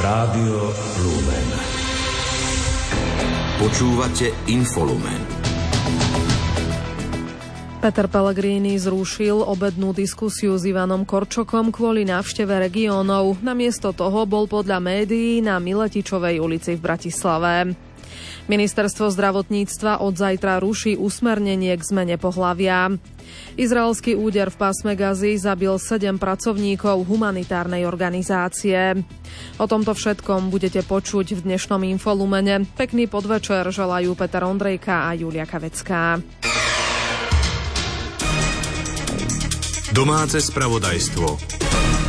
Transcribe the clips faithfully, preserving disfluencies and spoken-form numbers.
Rádio Lumen. Počúvate Infolumen. Peter Pellegrini zrušil obednú diskusiu s Ivanom Korčokom kvôli návšteve regiónov. Namiesto toho bol podľa médií na Miletičovej ulici v Bratislave. Ministerstvo zdravotníctva od zajtra ruší usmernenie k zmene pohlavia. Izraelský úder v pásme Gazy zabil sedem pracovníkov humanitárnej organizácie. O tomto všetkom budete počuť v dnešnom Infolumene. Pekný podvečer želajú Peter Ondrejka a Julia Kavecká. Domáce spravodajstvo.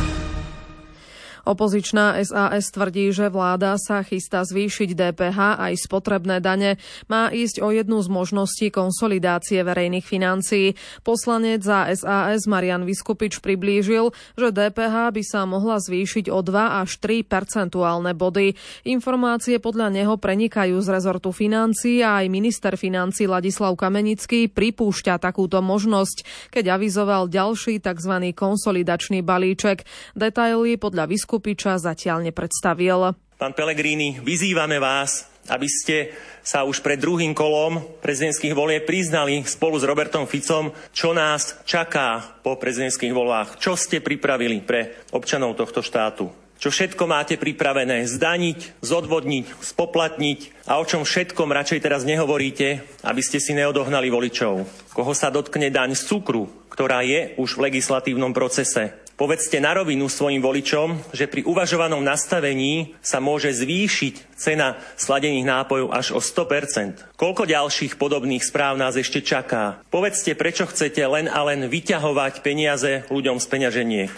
Opozičná es a es tvrdí, že vláda sa chystá zvýšiť dé pé há aj spotrebné dane. Má ísť o jednu z možností konsolidácie verejných financií. Poslanec za es a es Marian Viskupič priblížil, že dé pé há by sa mohla zvýšiť o dva až tri percentuálne body. Informácie podľa neho prenikajú z rezortu financií a aj minister financií Ladislav Kamenický pripúšťa takúto možnosť, keď avizoval ďalší tzv. Konsolidačný balíček. Detaily podľa Viskupiča Kupiča zatiaľ nepredstavil. Pán Pellegrini, vyzývame vás, aby ste sa už pred druhým kolom prezidentských volieb priznali spolu s Robertom Ficom, čo nás čaká po prezidentských voľbách, čo ste pripravili pre občanov tohto štátu. Čo všetko máte pripravené zdaniť, zodvodniť, spoplatniť a o čom všetkom radšej teraz nehovoríte, aby ste si neodohnali voličov. Koho sa dotkne daň z cukru, ktorá je už v legislatívnom procese. Povedzte na rovinu svojim voličom, že pri uvažovanom nastavení sa môže zvýšiť cena sladených nápojov až o sto percent. Koľko ďalších podobných správ nás ešte čaká? Povedzte, prečo chcete len a len vyťahovať peniaze ľuďom z peňaženiek.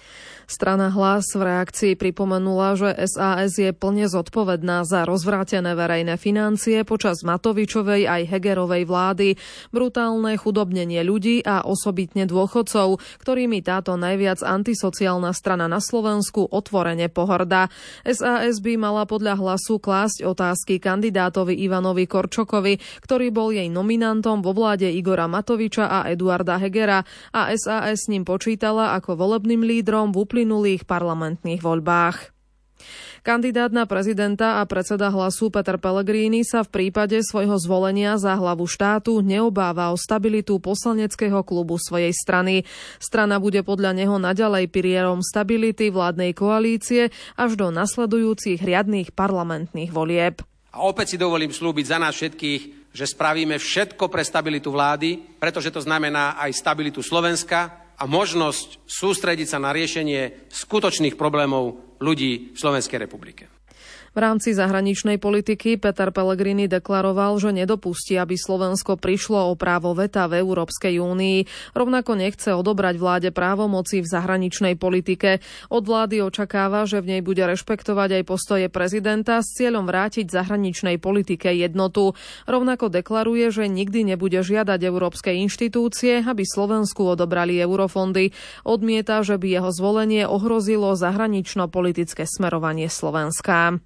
Strana Hlas v reakcii pripomenula, že es a es je plne zodpovedná za rozvrátené verejné financie počas Matovičovej aj Hegerovej vlády, brutálne chudobnenie ľudí a osobitne dôchodcov, ktorými táto najviac antisociálna strana na Slovensku otvorene pohŕda. es a es by mala podľa Hlasu klásť otázky kandidátovi Ivanovi Korčokovi, ktorý bol jej nominantom vo vláde Igora Matoviča a Eduarda Hegera, a es a es s ním počítala ako volebným lídrom v uplynulých parlamentných voľbách. Kandidát na prezidenta a predseda Hlasu Peter Pellegrini sa v prípade svojho zvolenia za hlavu štátu neobáva o stabilitu poslaneckého klubu svojej strany. Strana bude podľa neho naďalej pilierom stability vládnej koalície až do nasledujúcich riadnych parlamentných volieb. A opäť si dovolím slúbiť za nás všetkých, že spravíme všetko pre stabilitu vlády, pretože to znamená aj stabilitu Slovenska a možnosť sústrediť sa na riešenie skutočných problémov ľudí v Slovenskej republike. V rámci zahraničnej politiky Peter Pellegrini deklaroval, že nedopustí, aby Slovensko prišlo o právo veta v Európskej únii. Rovnako nechce odobrať vláde právomoci v zahraničnej politike. Od vlády očakáva, že v nej bude rešpektovať aj postoje prezidenta s cieľom vrátiť zahraničnej politike jednotu. Rovnako deklaruje, že nikdy nebude žiadať európske inštitúcie, aby Slovensku odobrali eurofondy. Odmieta, že by jeho zvolenie ohrozilo zahranično-politické smerovanie Slovenska.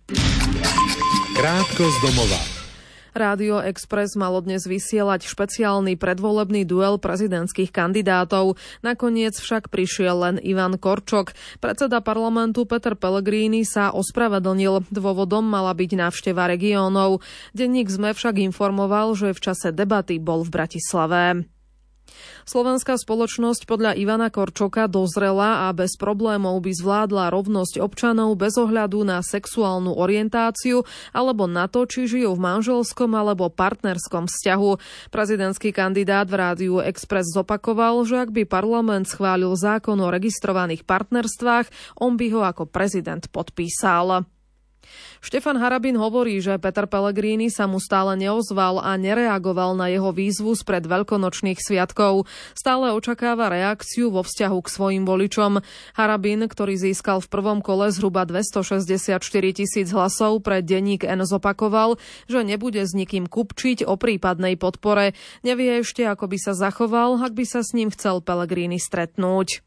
Krátko z domova. Rádio Express malo dnes vysielať špeciálny predvolebný duel prezidentských kandidátov. Nakoniec však prišiel len Ivan Korčok. Predseda parlamentu Peter Pellegrini sa ospravedlnil. Dôvodom mala byť návšteva regiónov. Denník SME však informoval, že v čase debaty bol v Bratislave. Slovenská spoločnosť podľa Ivana Korčoka dozrela a bez problémov by zvládla rovnosť občanov bez ohľadu na sexuálnu orientáciu alebo na to, či žijú v manželskom alebo partnerskom vzťahu. Prezidentský kandidát v Rádiu Express zopakoval, že ak by parlament schválil zákon o registrovaných partnerstvách, on by ho ako prezident podpísal. Štefan Harabin hovorí, že Peter Pellegrini sa mu stále neozval a nereagoval na jeho výzvu spred veľkonočných sviatkov. Stále očakáva reakciu vo vzťahu k svojim voličom. Harabin, ktorý získal v prvom kole zhruba dvestošesťdesiatštyri tisíc hlasov, pre denník N zopakoval, že nebude s nikým kupčiť o prípadnej podpore. Nevie ešte, ako by sa zachoval, ak by sa s ním chcel Pellegrini stretnúť.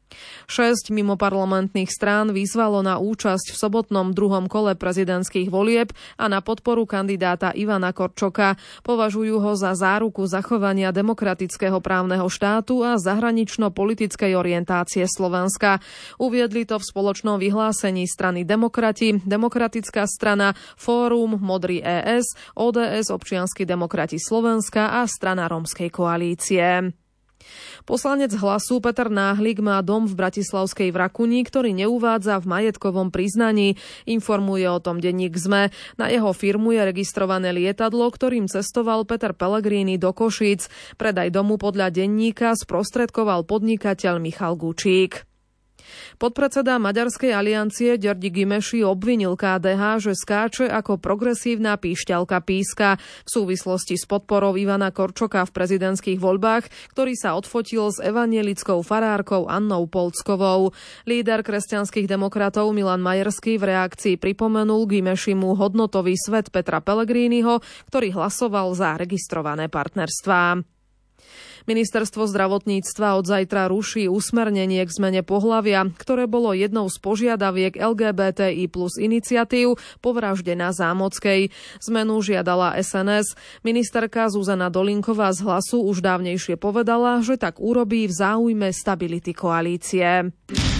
Šesť mimoparlamentných strán vyzvalo na účasť v sobotnom druhom kole prezidentských volieb a na podporu kandidáta Ivana Korčoka. Považujú ho za záruku zachovania demokratického právneho štátu a zahranično-politickej orientácie Slovenska. Uviedli to v spoločnom vyhlásení strany Demokrati, Demokratická strana, Fórum, Modrý é es, ó dé es, Občianski demokrati Slovenska a strana Rómskej koalície. Poslanec Hlasu Peter Náhlik má dom v bratislavskej Vrakuni, ktorý neuvádza v majetkovom priznaní. Informuje o tom denník es em e. Na jeho firmu je registrované lietadlo, ktorým cestoval Peter Pellegrini do Košíc. Predaj domu podľa denníka sprostredkoval podnikateľ Michal Gučík. Podpredseda Maďarskej aliancie György Gimeši obvinil ká dé há, že skáče ako progresívna píšťalka píska v súvislosti s podporou Ivana Korčoka v prezidentských voľbách, ktorý sa odfotil s evanjelickou farárkou Annou Polckovou. Líder kresťanských demokratov Milan Majerský v reakcii pripomenul Gimešimu hodnotový svet Petra Pellegriniho, ktorý hlasoval za registrované partnerstvá. Ministerstvo zdravotníctva od zajtra ruší usmernenie k zmene pohlavia, ktoré bolo jednou z požiadaviek el gé bé té í plus iniciatív po vražde na Zámockej. Zmenu žiadala es en es. Ministerka Zuzana Dolinková z Hlasu už dávnejšie povedala, že tak urobí v záujme stability koalície.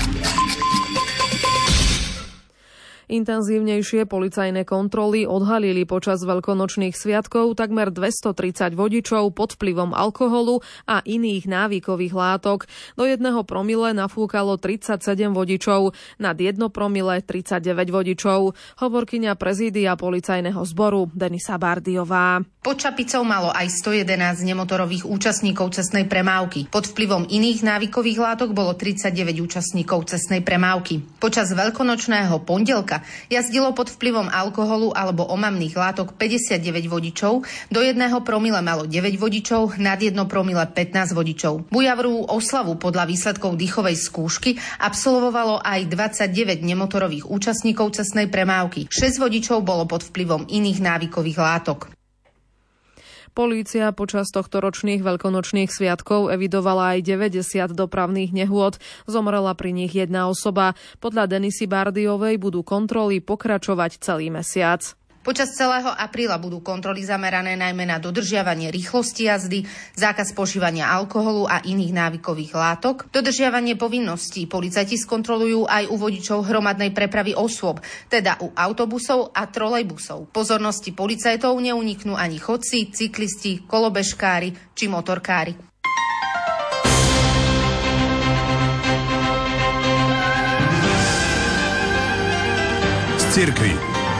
Intenzívnejšie policajné kontroly odhalili počas veľkonočných sviatkov takmer dvestotridsať vodičov pod vplyvom alkoholu a iných návykových látok. Do jedného promile nafúkalo tridsaťsedem vodičov, nad jedno promile tridsaťdeväť vodičov. Hovorkyňa prezídia policajného zboru Denisa Bardiová. Pod čapicou malo aj stojedenásť nemotorových účastníkov cestnej premávky. Pod vplyvom iných návykových látok bolo tridsaťdeväť účastníkov cestnej premávky. Počas veľkonočného pondelka jazdilo pod vplyvom alkoholu alebo omamných látok päťdesiatdeväť vodičov, do jedného promile malo deväť vodičov, nad jedno promile pätnásť vodičov. Bujavrovú oslavu podľa výsledkov dýchovej skúšky absolvovalo aj dvadsaťdeväť nemotorových účastníkov cestnej premávky. šesť vodičov bolo pod vplyvom iných návykových látok. Polícia počas tohto ročných veľkonočných sviatkov evidovala aj deväťdesiat dopravných nehôd. Zomrela pri nich jedna osoba. Podľa Denisy Bardiovej budú kontroly pokračovať celý mesiac. Počas celého apríla budú kontroly zamerané najmä na dodržiavanie rýchlosti jazdy, zákaz požívania alkoholu a iných návykových látok, dodržiavanie povinností. Policajti skontrolujú aj u vodičov hromadnej prepravy osôb, teda u autobusov a trolejbusov. Pozornosti policajtov neuniknú ani chodci, cyklisti, kolobežkári či motorkári. Z cirkvi.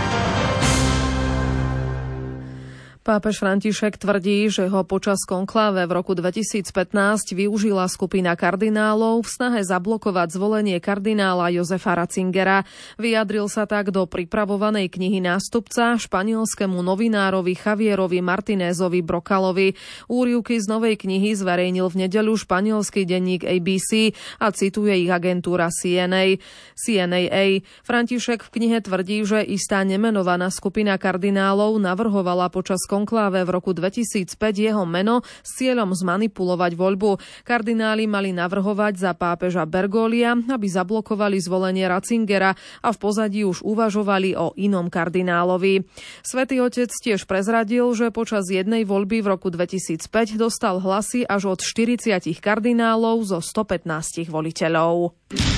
Pápež František tvrdí, že ho počas konkláve v roku dvetisícpätnásť využila skupina kardinálov v snahe zablokovať zvolenie kardinála Josefa Ratzingera. Vyjadril sa tak do pripravovanej knihy nástupca španielskému novinárovi Javierovi Martinézovi Brokalovi. Úryvky z novej knihy zverejnil v nedeľu španielský denník á bé cé a cituje ich agentúra C N A. C N A A. František v knihe tvrdí, že istá nemenovaná skupina kardinálov navrhovala počas konkláve v roku dvetisícpäť jeho meno s cieľom zmanipulovať voľbu. Kardináli mali navrhovať za pápeža Bergolia, aby zablokovali zvolenie Ratzingera a v pozadí už uvažovali o inom kardinálovi. Svätý Otec tiež prezradil, že počas jednej voľby v roku dvetisícpäť dostal hlasy až od štyridsať kardinálov zo stopätnásť voliteľov.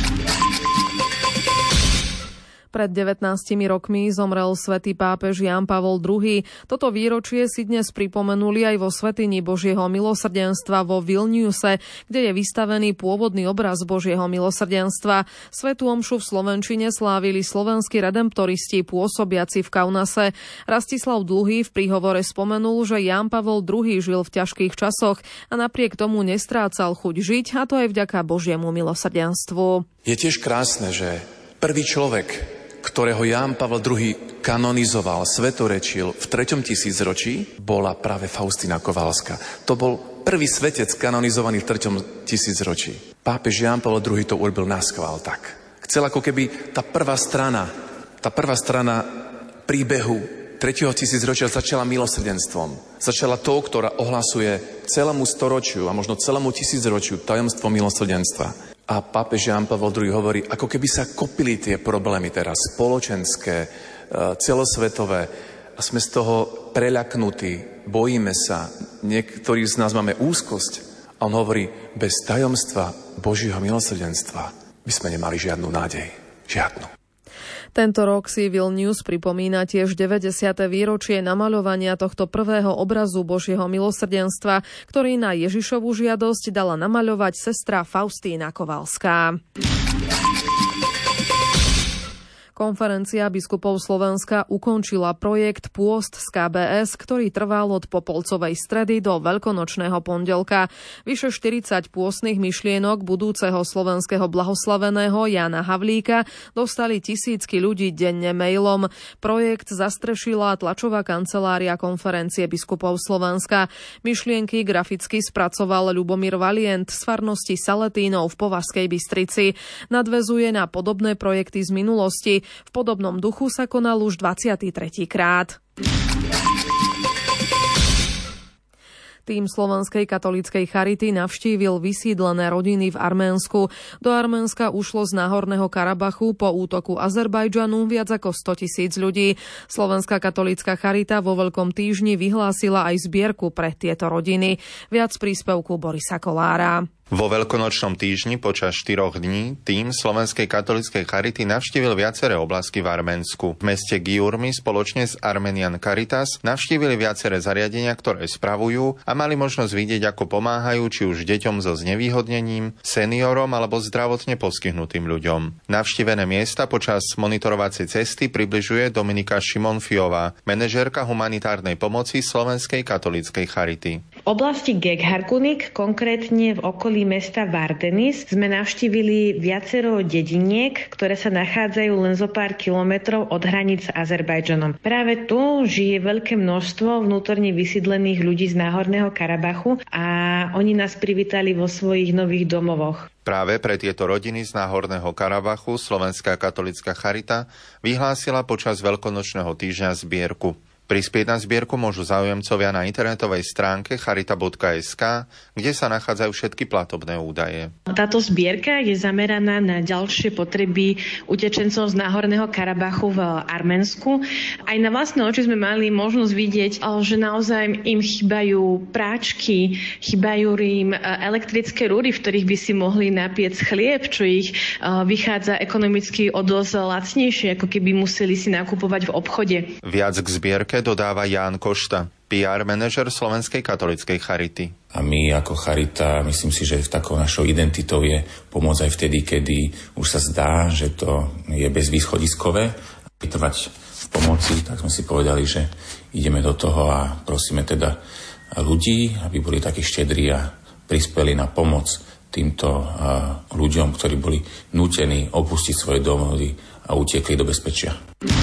Pred devätnástimi rokmi zomrel svätý pápež Ján Pavol druhý. Toto výročie si dnes pripomenuli aj vo svätyni Božieho milosrdenstva vo Vilniuse, kde je vystavený pôvodný obraz Božieho milosrdenstva. Svätú omšu v slovenčine slávili slovenskí redemptoristi pôsobiaci v Kaunase. Rastislav Dlhý v príhovore spomenul, že Ján Pavol druhý žil v ťažkých časoch a napriek tomu nestrácal chuť žiť, a to aj vďaka Božiemu milosrdenstvu. Je tiež krásne, že prvý človek, ktorého Ján Pavel druhý kanonizoval, svetorečil v treťom tisícročí, bola práve Faustína Kovalska. To bol prvý svetec kanonizovaný v treťom tisícročí. Pápež Ján Pavel druhý to urobil naschvál tak. Chcel ako keby tá prvá strana, tá prvá strana príbehu tretieho tisícročia začala milosrdenstvom. Začala tou, ktorá ohlasuje celému storočiu a možno celému tisícročiu tajomstvo milosrdenstva. A pápež Ján Pavol druhý hovorí, ako keby sa kopili tie problémy teraz spoločenské, celosvetové a sme z toho preľaknutí, bojíme sa, niektorí z nás máme úzkosť. A on hovorí, bez tajomstva Božieho milosrdenstva by sme nemali žiadnu nádej. Žiadnu. Tento rok si Vilnius pripomína tiež deväťdesiate výročie namaľovania tohto prvého obrazu Božieho milosrdenstva, ktorý na Ježišovu žiadosť dala namaľovať sestra Faustína Kovalská. Konferencia biskupov Slovenska ukončila projekt Pôst z ká bé es, ktorý trval od popolcovej stredy do veľkonočného pondelka. Vyše štyridsať pôstnych myšlienok budúceho slovenského blahoslaveného Jána Havlíka dostali tisícky ľudí denne mailom. Projekt zastrešila tlačová kancelária Konferencie biskupov Slovenska. Myšlienky graficky spracoval Ľubomír Valient z farnosti Saletínov v Považskej Bystrici. Nadväzuje na podobné projekty z minulosti. V podobnom duchu sa konal už dvadsiaty tretí krát. Tým Slovenskej katolíckej charity navštívil vysídlené rodiny v Arménsku. Do Arménska ušlo z Náhorného Karabachu po útoku Azerbajdžanu viac ako stotisíc ľudí. Slovenská katolícka charita vo Veľkom týždni vyhlásila aj zbierku pre tieto rodiny. Viac príspevku Borisa Kolára. Vo veľkonočnom týždni počas štyroch dní tím Slovenskej katolíckej charity navštívil viaceré oblasti v Arménsku. V meste Gyurmi spoločne s Armenian Caritas navštívili viaceré zariadenia, ktoré spravujú a mali možnosť vidieť, ako pomáhajú či už deťom so znevýhodnením, seniorom alebo zdravotne postihnutým ľuďom. Navštívené miesta počas monitorovacej cesty približuje Dominika Šimonfiová, manažérka humanitárnej pomoci Slovenskej katolíckej charity. V oblasti Gegharkunik, konkrétne v okolí mesta Vardenis, sme navštívili viacero dediniek, ktoré sa nachádzajú len zo pár kilometrov od hraníc s Azerbajdžanom. Práve tu žije veľké množstvo vnútorne vysídlených ľudí z Náhorného Karabachu a oni nás privítali vo svojich nových domovoch. Práve pre tieto rodiny z Náhorného Karabachu Slovenská katolícka charita vyhlásila počas veľkonočného týždňa zbierku. Prispieť na zbierku môžu záujemcovia na internetovej stránke charita bodka es ká, kde sa nachádzajú všetky platobné údaje. Táto zbierka je zameraná na ďalšie potreby utečencov z Náhorného Karabachu v Arménsku. Aj na vlastné oči sme mali možnosť vidieť, že naozaj im chýbajú práčky, chýbajú im elektrické rúry, v ktorých by si mohli napiec chlieb, čo ich vychádza ekonomicky o dosť lacnejšie, ako keby museli si nakupovať v obchode. Viac k zbierke dodáva Ján Košta, pé er manažer Slovenskej katolíckej charity. A my ako charita, myslím si, že takou našou identitou je pomôcť aj vtedy, kedy už sa zdá, že to je bezvýchodiskové. Vytrvať v pomoci, tak sme si povedali, že ideme do toho a prosíme teda ľudí, aby boli takí štedrí a prispeli na pomoc týmto ľuďom, ktorí boli nútení opustiť svoje domovy a utiekli do bezpečia.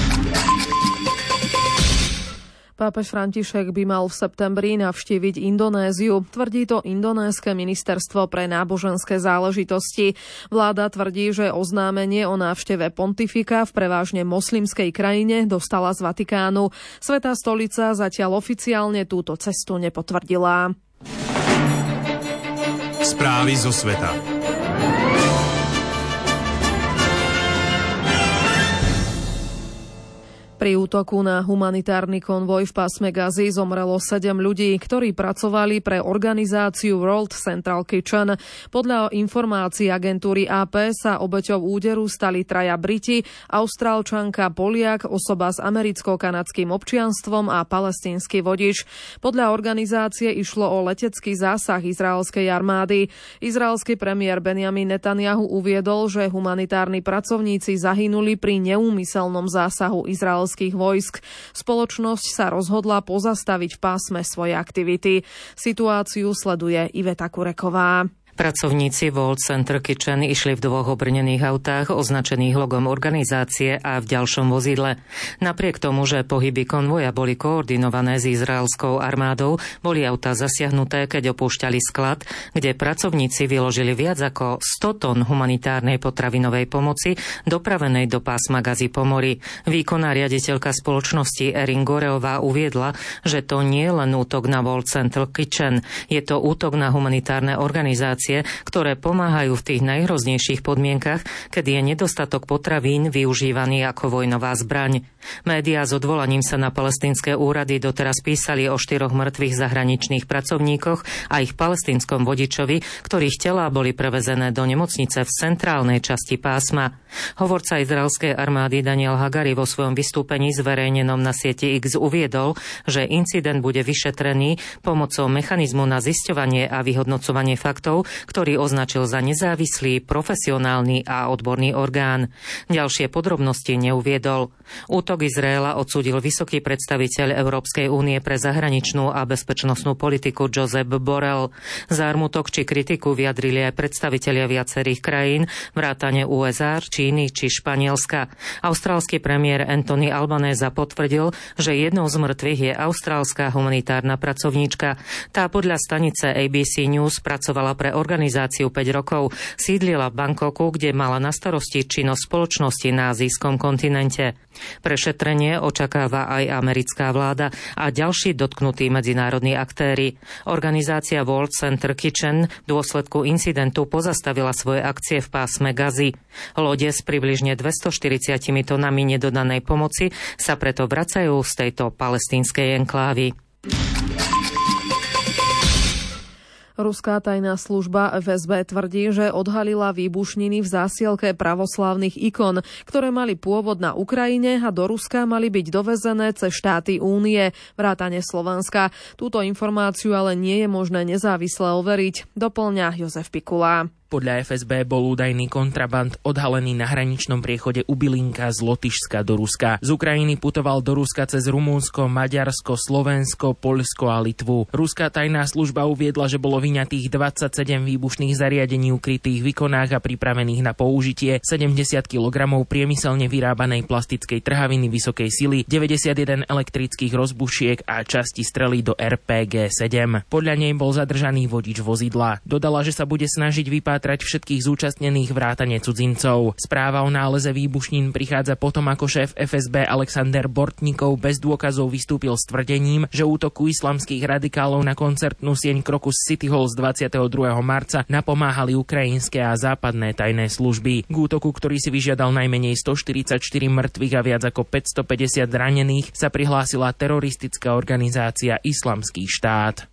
Pápež František by mal v septembri navštíviť Indonéziu. Tvrdí to indonéske ministerstvo pre náboženské záležitosti. Vláda tvrdí, že oznámenie o návšteve pontifika v prevažne moslimskej krajine dostala z Vatikánu. Svätá stolica zatiaľ oficiálne túto cestu nepotvrdila. Správy zo sveta. Pri útoku na humanitárny konvoj v pásme Gazy zomrelo sedem ľudí, ktorí pracovali pre organizáciu World Central Kitchen. Podľa informácií agentúry á pé sa obeťou úderu stali traja Briti, Austrálčanka, Poliak, osoba s americko-kanadským občianstvom a palestínsky vodič. Podľa organizácie išlo o letecký zásah izraelskej armády. Izraelský premiér Benjamin Netanyahu uviedol, že humanitárni pracovníci zahynuli pri neúmyselnom zásahu izraelských vojsk. Spoločnosť sa rozhodla pozastaviť v pásme svoje aktivity. Situáciu sleduje Iveta Kureková. Pracovníci World Central Kitchen išli v dvoch obrnených autách označených logom organizácie a v ďalšom vozidle. Napriek tomu, že pohyby konvoja boli koordinované s izraelskou armádou, boli autá zasiahnuté, keď opúšťali sklad, kde pracovníci vyložili viac ako sto tón humanitárnej potravinovej pomoci dopravenej do pásma Gazy po mori. Výkonná riaditeľka spoločnosti Erin Goreová uviedla, že to nie je len útok na World Central Kitchen, je to útok na humanitárne organizácie investície, ktoré pomáhajú v tých najhroznejších podmienkach, kedy je nedostatok potravín využívaný ako vojnová zbraň. Médiá s odvolaním sa na palestínske úrady doteraz písali o štyroch mŕtvych zahraničných pracovníkoch a ich palestínskom vodičovi, ktorých telá boli prevezené do nemocnice v centrálnej časti pásma. Hovorca izraelskej armády Daniel Hagari vo svojom vystúpení zverejnenom na sieti X uviedol, že incident bude vyšetrený pomocou mechanizmu na zisťovanie a vyhodnocovanie faktov, ktorý označil za nezávislý, profesionálny a odborný orgán. Ďalšie podrobnosti neuviedol. Útok Izraela odsúdil vysoký predstaviteľ Európskej únie pre zahraničnú a bezpečnostnú politiku Josep Borrell. Zármutok či kritiku vyjadrili aj predstavitelia viacerých krajín, vrátane ú es á, Číny či Španielska. Austrálsky premiér Anthony Albanese potvrdil, že jednou z mŕtvych je austrálska humanitárna pracovníčka. Tá podľa stanice á bé cé News pracovala pre organizáciu päť rokov, sídlila v Bangkoku, kde mala na starosti činnosť spoločnosti na azijskom kontinente. Prešetrenie očakáva aj americká vláda a ďalší dotknutí medzinárodní aktéri. Organizácia World Center Kitchen v dôsledku incidentu pozastavila svoje akcie v pásme Gazy. Lode s približne dvestoštyridsať tonami nedodanej pomoci sa preto vracajú z tejto palestínskej enklávy. Ruská tajná služba ef es bé tvrdí, že odhalila výbušniny v zásielke pravoslávnych ikon, ktoré mali pôvod na Ukrajine a do Ruska mali byť dovezené cez štáty Únie, vrátane Slovenska. Túto informáciu ale nie je možné nezávisle overiť, doplňa Jozef Pikula. Podľa ef es bé bol údajný kontraband odhalený na hraničnom priechode Ubylinka z Lotyšska do Ruska. Z Ukrajiny putoval do Ruska cez Rumunsko, Maďarsko, Slovensko, Poľsko a Litvu. Ruská tajná služba uviedla, že bolo vyňatých dvadsaťsedem výbušných zariadení ukrytých v ikonách a pripravených na použitie, sedemdesiat kilogramov priemyselne vyrábanej plastickej trhaviny vysokej sily, deväťdesiatjeden elektrických rozbušiek a časti strely do er pé gé sedem. Podľa nej bol zadržaný vodič vozidla. Dodala, že sa bude snažiť vypátrať trať všetkých zúčastnených vrátane cudzincov. Správa o náleze výbušnín prichádza potom, ako šéf ef es bé Alexander Bortnikov bez dôkazov vystúpil s tvrdením, že útoku islamských radikálov na koncertnú sieň Crocus City Hall z dvadsiateho druhého marca napomáhali ukrajinské a západné tajné služby. K útoku, ktorý si vyžiadal najmenej stoštyridsaťštyri mŕtvych a viac ako päťstopäťdesiat ranených, sa prihlásila teroristická organizácia Islamský štát.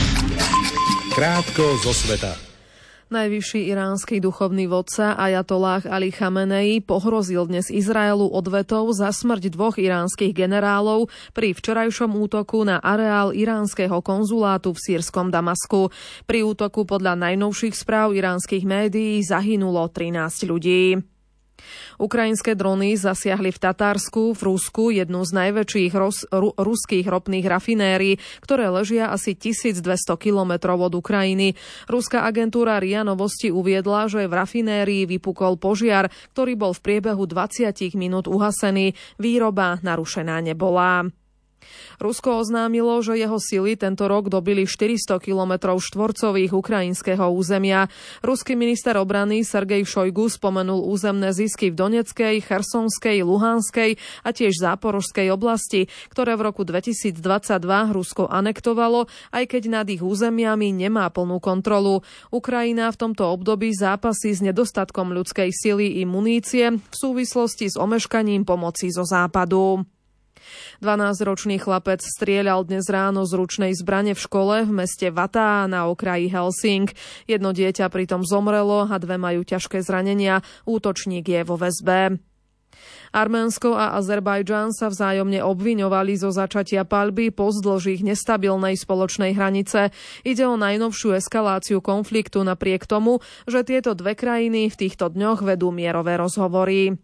Krátko zo sveta. Najvyšší iránsky duchovný vodca ajatolláh Ali Chamenei pohrozil dnes Izraelu odvetou za smrť dvoch iránskych generálov pri včerajšom útoku na areál iránskeho konzulátu v sýrskom Damasku. Pri útoku podľa najnovších správ iránskych médií zahynulo trinásť ľudí. Ukrajinské drony zasiahli v Tatársku, v Rusku, jednu z najväčších ros, ru, ruských ropných rafinérií, ktoré ležia asi tisícdvesto kilometrov od Ukrajiny. Ruská agentúra er í á Novosti uviedla, že v rafinérii vypukol požiar, ktorý bol v priebehu dvadsať minút uhasený. Výroba narušená nebola. Rusko oznámilo, že jeho sily tento rok dobili štyristo kilometrov štvorcových ukrajinského územia. Ruský minister obrany Sergej Šojgu spomenul územné zisky v Donetskej, Chersonskej, Luhanskej a tiež Záporožskej oblasti, ktoré v roku dvetisícdvadsaťdva Rusko anektovalo, aj keď nad ich územiami nemá plnú kontrolu. Ukrajina v tomto období zápasí s nedostatkom ľudskej sily i munície v súvislosti s omeškaním pomoci zo západu. dvanásťročný chlapec strieľal dnes ráno z ručnej zbrane v škole v meste Vataa na okraji Helsing. Jedno dieťa pritom zomrelo a dve majú ťažké zranenia. Útočník je vo väzbe. Arménsko a Azerbajdžan sa vzájomne obviňovali zo začatia paľby pozdĺž ich nestabilnej spoločnej hranice. Ide o najnovšiu eskaláciu konfliktu napriek tomu, že tieto dve krajiny v týchto dňoch vedú mierové rozhovory.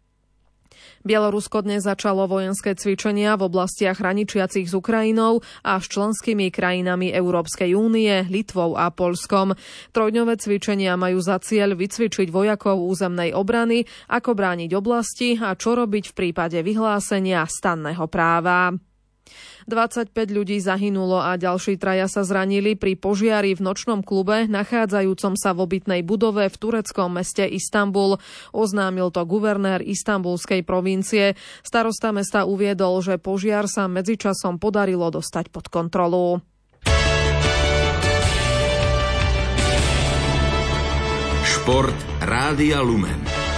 Bielorusko dnes začalo vojenské cvičenia v oblastiach hraničiacich s Ukrajinou a s členskými krajinami Európskej únie, Litvou a Poľskom. Trojdňové cvičenia majú za cieľ vycvičiť vojakov územnej obrany, ako brániť oblasti a čo robiť v prípade vyhlásenia stanného práva. dvadsaťpäť ľudí zahynulo a ďalší traja sa zranili pri požiari v nočnom klube nachádzajúcom sa v obytnej budove v tureckom meste Istanbul. Oznámil to guvernér Istanbulskej provincie. Starosta mesta uviedol, že požiar sa medzičasom podarilo dostať pod kontrolu. Šport Rádia Lumen.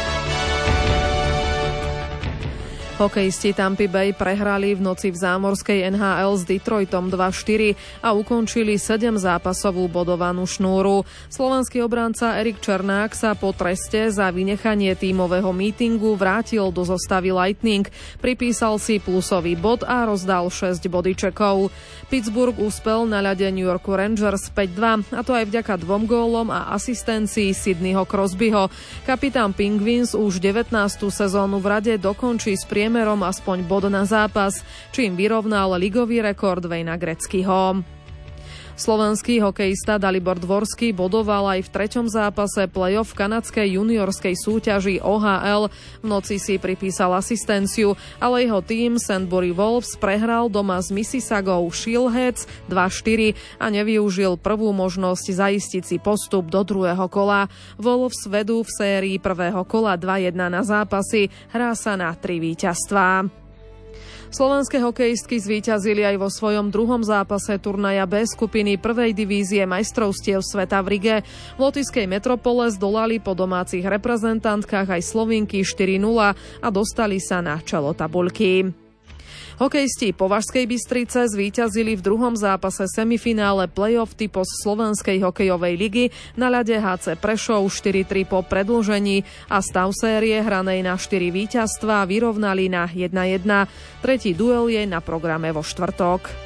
Hokejisti Tampa Bay prehrali v noci v zámorskej en há el s Detroitom dva štyri a ukončili sedemzápasovú bodovanú šnúru. Slovenský obranca Erik Černák sa po treste za vynechanie tímového mítingu vrátil do zostavy Lightning. Pripísal si plusový bod a rozdal šesť bodyčekov. Pittsburgh úspel na ľade New Yorku Rangers päť dva, a to aj vďaka dvom gólom a asistencii Sydneyho Crosbyho. Kapitán Penguins už devätnástu sezónu v rade dokončí s priemerom aspoň bod na zápas, čím vyrovnal ligový rekord Wayna Gretzkyho. Slovenský hokejista Dalibor Dvorský bodoval aj v treťom zápase play-off kanadskej juniorskej súťaži ó há el. V noci si pripísal asistenciu, ale jeho tým Sudbury Wolves prehral doma s Mississagou Shieldheads dva štyri a nevyužil prvú možnosť zaistiť si postup do druhého kola. Wolves vedú v sérii prvého kola dva jedna na zápasy, hrá sa na tri víťazstvá. Slovenské hokejistky zvíťazili aj vo svojom druhom zápase turnaja B skupiny prvej divízie majstrovstiev sveta v Rige. V lotyšskej metropole zdolali po domácich reprezentantkách aj Slovinky štyri nula a dostali sa na čelo tabuľky. Hokejisti Považskej Bystrice zvíťazili v druhom zápase semifinále play-off typos Slovenskej hokejovej ligy na ľade há cé Prešov štyri tri po predĺžení a stav série hranej na štyri víťazstvá vyrovnali na jedna jedna. Tretí duel je na programe vo štvrtok.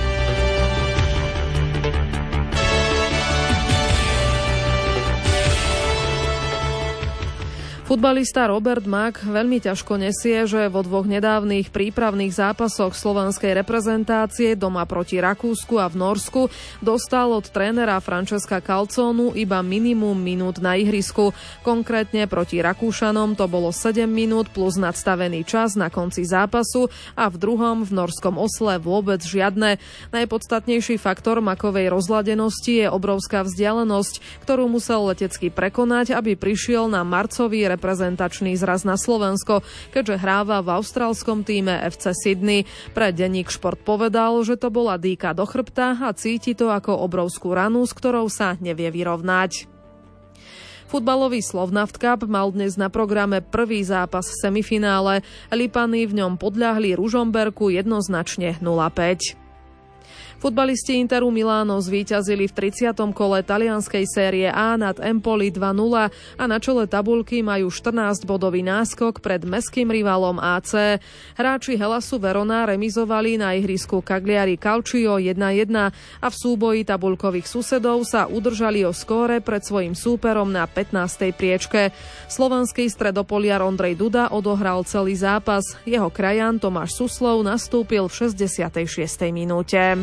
Futbalista Robert Mak veľmi ťažko nesie, že vo dvoch nedávnych prípravných zápasoch slovenskej reprezentácie doma proti Rakúsku a v Norsku dostal od trénera Francesca Calzonu iba minimum minút na ihrisku. Konkrétne proti Rakúšanom to bolo sedem minút plus nadstavený čas na konci zápasu a v druhom v norskom Osle vôbec žiadne. Najpodstatnejší faktor Makovej rozladenosti je obrovská vzdialenosť, ktorú musel letecky prekonať, aby prišiel na marcový reprezentačný zraz na Slovensko, keďže hráva v austrálskom tíme ef cé Sydney. Pre denník Šport povedal, že to bola dýka do chrbta a cíti to ako obrovskú ranu, s ktorou sa nevie vyrovnať. Futbalový Slovnaft Cup mal dnes na programe prvý zápas v semifinále. Lipany v ňom podľahli Ružomberku jednoznačne nula päť. Futbalisti Interu Miláno zvíťazili v tridsiatom kole talianskej série A nad Empoli dva nula a na čele tabuľky majú štrnásťbodový náskok pred mestským rivalom á cé. Hráči Helasu Verona remizovali na ihrisku Cagliari Calcio jedna jedna a v súboji tabuľkových susedov sa udržali o skóre pred svojím súperom na pätnástej priečke. Slovenský stredopoliar Ondrej Duda odohral celý zápas. Jeho krajan Tomáš Suslov nastúpil v šesťdesiatej šiestej minúte.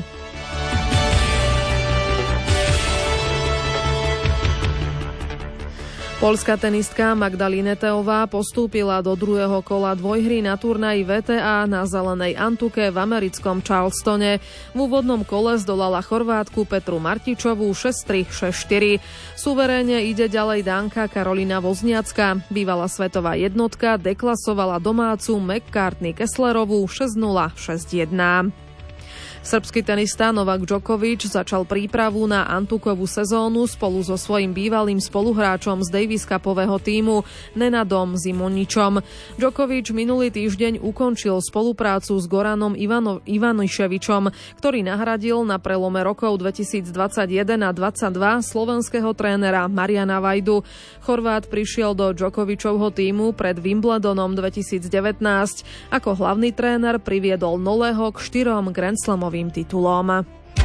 Poľská tenistka Magdalena Teová postúpila do druhého kola dvojhry na turnaji vé té á na zelenej Antuke v americkom Charlestone. V úvodnom kole zdolala Chorvátku Petru Martičovú šesť tri šesť štyri. Suverénne ide ďalej Dánka Karolina Wozniacka. Bývalá svetová jednotka deklasovala domácu McCartney Kesslerovú šesť nula šesť jedna. Srbský tenista Novak Djokovic začal prípravu na Antukovú sezónu spolu so svojím bývalým spoluhráčom z Davis Cupového tímu Nenadom Zimoničom. Djokovic minulý týždeň ukončil spoluprácu s Goranom Ivano- Ivaniševičom, ktorý nahradil na prelome rokov dvetisícdvadsaťjeden a dvadsaťdva slovenského trénera Mariana Vajdu. Chorvát prišiel do Djokovičovho tímu pred Wimbledonom dvetisícdevätnásť. Ako hlavný tréner priviedol Nolého k štyrom Grand Slamovým titulom.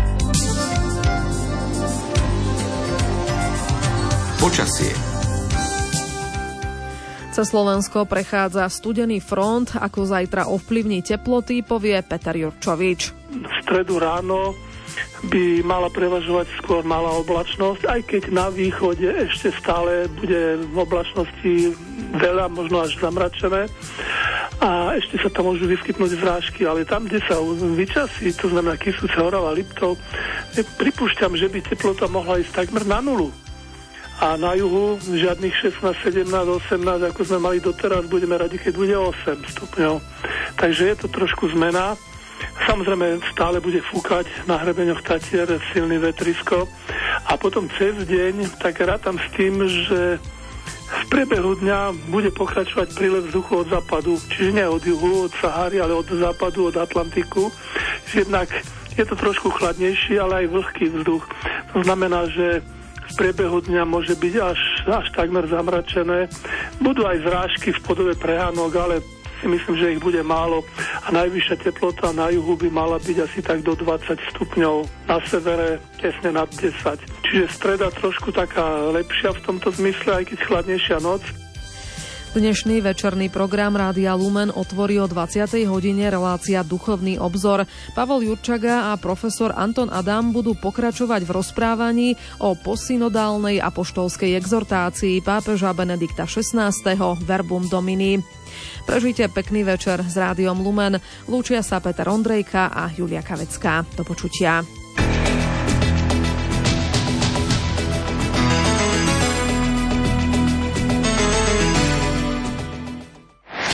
Počasie. Cez Slovensko prechádza studený front, ako zajtra ovplyvní teploty, povie Peter Jurčovič. V stredu ráno by mala prevažovať skôr malá oblačnosť, aj keď na východe ešte stále bude v oblačnosti veľa, možno až zamračené a ešte sa tam môžu vyskytnúť zrážky, ale tam, kde sa vyčasí, to znamená Kysuce, Horava, Liptov, pripúšťam, že by teplota mohla ísť takmer na nulu. A na juhu žiadnych šestnásť, sedemnásť, osemnásť, ako sme mali doteraz, budeme radi, keď bude osem stupňov. Takže je to trošku zmena. Samozrejme stále bude fúkať na hrebeňoch Tatier silný vetrisko a potom cez deň tak rátam s tým, že V priebehu dňa bude pokračovať prílev vzduchu od západu, čiže nie od juhu, od Sahary, ale od západu, od Atlantiku. Jednak je to trošku chladnejší, ale aj vlhký vzduch. To znamená, že v priebehu dňa môže byť až, až takmer zamračené. Budú aj zrážky v podobe prehánok, ale si myslím, že ich bude málo. A najvyššia teplota na juhu by mala byť asi tak do dvadsať stupňov. Na severe tesne nad desať. Čiže streda trošku taká lepšia v tomto zmysle, aj keď chladnejšia noc. Dnešný večerný program Rádia Lumen otvorí o dvadsiatej hodine relácia Duchovný obzor. Pavol Jurčaga a profesor Anton Adam budú pokračovať v rozprávaní o posynodálnej apoštolskej exhortácii pápeža Benedikta šestnásteho. Verbum Domini. Prežite pekný večer s Rádiom Lumen. Lúčia sa Peter Ondrejka a Julia Kavecká. Do počutia.